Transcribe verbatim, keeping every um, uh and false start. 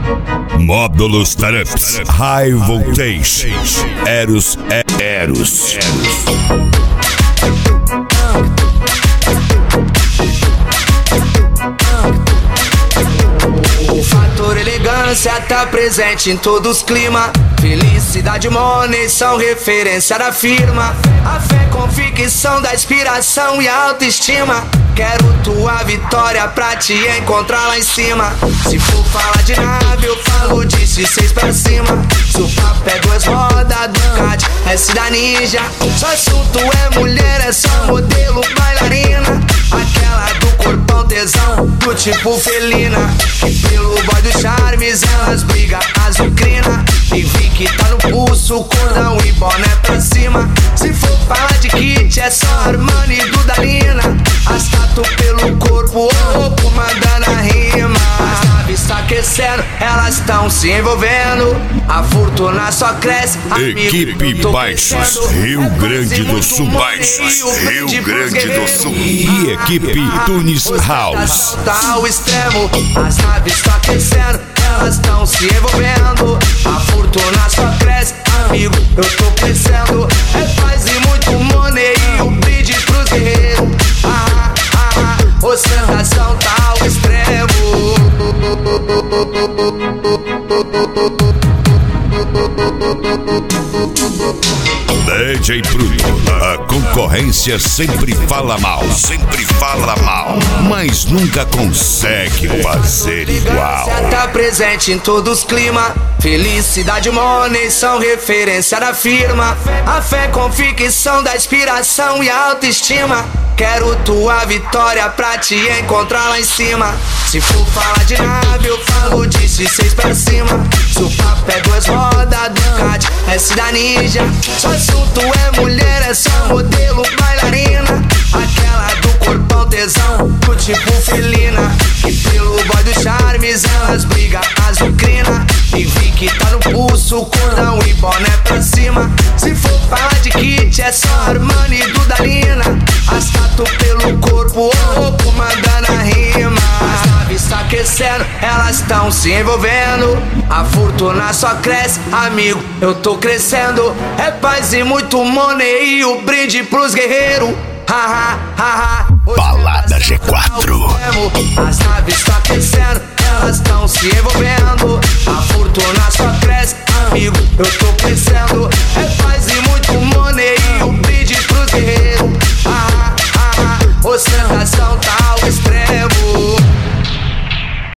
Módulos Taramps, High Voltage, Eros, Eros. O fator elegância tá presente em todos os climas. Felicidade e money são referência da firma. A fé, convicção da inspiração e autoestima. Quero tua vitória pra te encontrar lá em cima. Se for falar de nave, eu falo de seis pra cima. Se o papo é duas rodas, Ducati, S da Ninja. Só assunto é mulher, é só modelo, bailarina. Aquela do corpão tesão, do tipo felina. E pelo boy dos charmes, elas brigam azucrina. E vi que tá no pulso, cordão e boné pra cima. Se for falar de kit, é só Armani e Dudalina. As tatu pelo corpo, oh, mandando a rima. As naves tá aquecendo, elas tão se envolvendo. A fortuna só cresce, amigo. Equipe Baixos, Rio Grande do Sul Baixos, Rio Grande do Sul. E equipe Tunis House. Tá ao extremo, as naves tá aquecendo, elas tão se envolvendo. A fortuna só cresce, amigo, eu tô crescendo. É paz e muito money e um brinde pros guerreiros. Ah, ah, ah, ostentação tá ao extremo. D J Bruno, a concorrência sempre fala mal, sempre fala mal, mas nunca consegue fazer igual. Tá presente em todos os climas. Felicidade e money são referência da firma. A fé, convicção da inspiração e autoestima. Quero tua vitória pra te encontrar lá em cima. Se for falar de nave, eu falo de seis pra cima. Se o papo é duas rodas, Ducati, S da Ninja. Só assunto é mulher, é só modelo, bailarina. Aquela do corpão tesão, do tipo felina. E pelo boy dos charmes, elas brigam azucrina. E vi que tá no pulso, cordão e boné pra cima. Se for falar de kit, é só Armani e Dudalina. As tatu pelo corpo, oh, mandando a rima. As naves tá aquecendo, elas tão se envolvendo. A fortuna só cresce, amigo, eu tô crescendo. É paz e muito money e o brinde pros guerreiros. Ha, ha, ha, ha. Balada G quatro. As naves tá aquecendo, elas tão se envolvendo. A fortuna só cresce, amigo, eu tô crescendo.